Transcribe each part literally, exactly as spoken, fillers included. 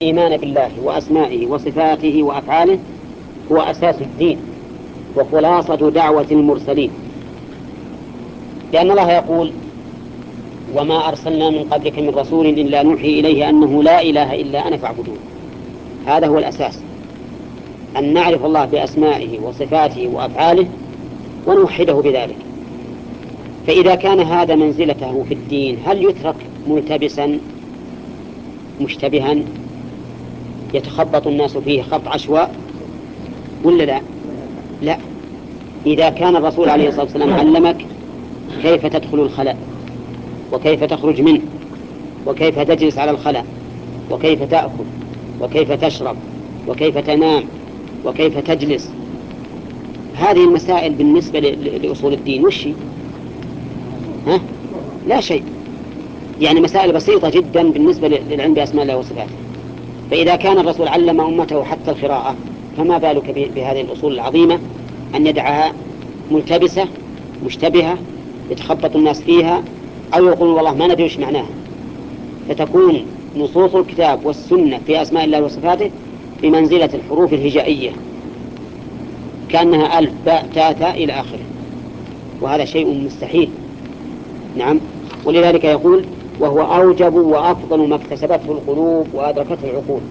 الإيمان بالله وأسمائه وصفاته وأفعاله هو أساس الدين وخلاصة دعوة المرسلين، لأن الله يقول: وما أرسلنا من قبلك من رسول إلا نوحي إليه أنه لا إله إلا أنا فاعبدون. هذا هو الأساس، أن نعرف الله بأسمائه وصفاته وأفعاله ونوحده بذلك. فإذا كان هذا منزلته في الدين، هل يترك ملتبسا مشتبها يتخبط الناس فيه خبط عشواء ولا لا؟ لا. إذا كان الرسول عليه الصلاة والسلام علمك كيف تدخل الخلاء وكيف تخرج منه وكيف تجلس على الخلاء وكيف تأكل وكيف تشرب وكيف تنام وكيف تجلس، هذه المسائل بالنسبة لأصول الدين وش هي؟ ها؟ لا شيء، يعني مسائل بسيطة جدا بالنسبة للعلم بأسماء الله وصفاته. فإذا كان الرسول علم أمته حتى القراءة، فما بالك بهذه الأصول العظيمة أن يدعها ملتبسة مشتبهة يتخبط الناس فيها، أو يقولون والله ما ندري وش معناها، فتكون نصوص الكتاب والسنة في أسماء الله وصفاته بمنزلة الحروف الهجائية، كأنها ألف باء تاء تاء إلى آخره، وهذا شيء مستحيل. نعم، ولذلك يقول: وهو أوجب وأفضل ما اكتسبته القلوب وأدركته العقول.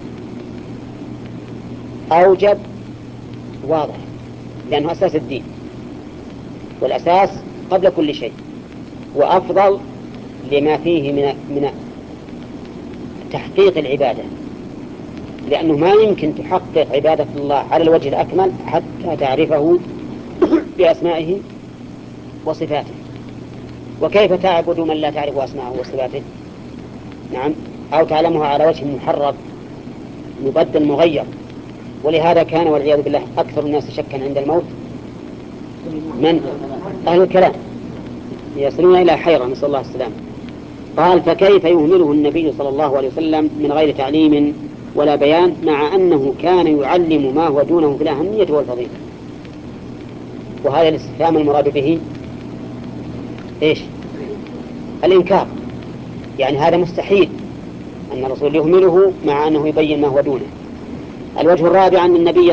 أوجب واضح لأنه أساس الدين، والأساس قبل كل شيء، وأفضل لما فيه من من تحقيق العبادة، لأنه ما يمكن تحقق عبادة الله على الوجه الأكمل حتى تعرفه بأسمائه وصفاته. وكيف تعبد من لا تعرف أسماءه وصفاته؟ نعم، أو تعلمها على وجه محرف مبدل مغير. ولهذا كان والعياذ بالله أكثر الناس شكا عند الموت من أهل الكلام، يصلون إلى حيرة، نسأل الله السلامة. قال: فكيف يهمله النبي صلى الله عليه وسلم من غير تعليم ولا بيان، مع أنه كان يعلم ما هو دونه في الأهمية والفضيلة؟ وهذا الاستفهام المراد به إيش؟ الإنكار، يعني هذا مستحيل أن الرسول يهمله مع أنه يبين ما هو دونه. الوجه الرابع أن النبي